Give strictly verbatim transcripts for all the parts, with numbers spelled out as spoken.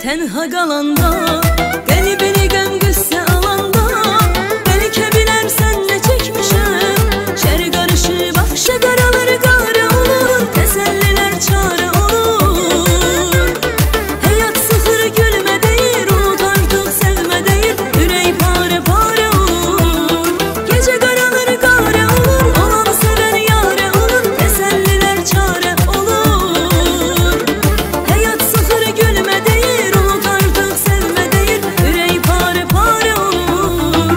tenha qalanda, qəlbini qəm qüssə alanda, bəlkə bilərsən nə çəkmişəm. Şər qarışıb axşa qaralır, qara olur, təsəllilər çarə olur. Həyat sıxır gülmə deyir, unut artıq sevmə deyir, ürək parə parə olur. Gecə qaralır, qara olur, olan sevər yarə olur, təsəllilər çarə olur. Həyat sıxır gülmə deyir, unut artıq sevmə deyir, ürək parə parə olur.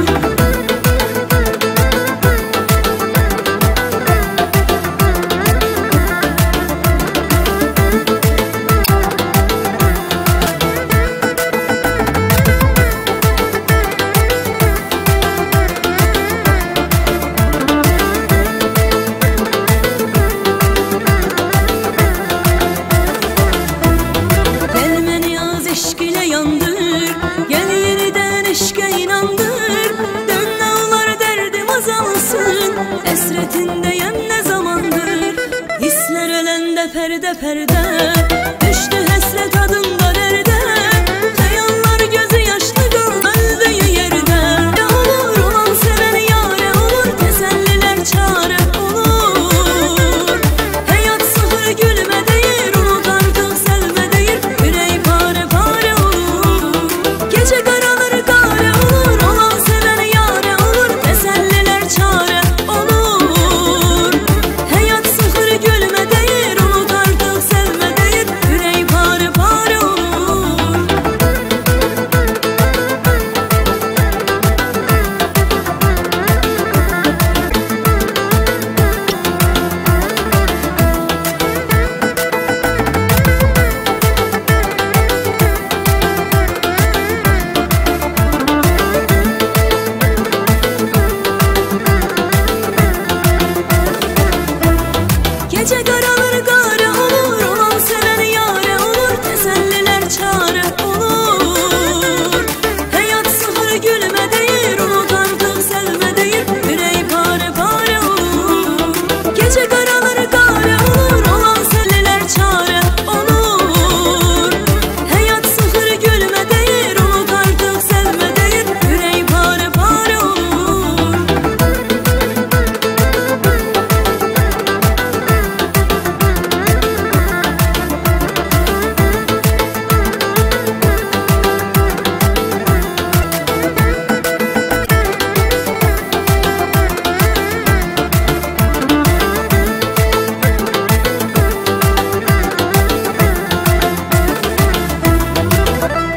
Gəl məni az eşq ilə yandır, gəl yenidən eşqə inandır. Dön nə olar dərdim azalsın, əsrətindəyəm nə zamandır. Hisslər öləndə pərdə pərdə,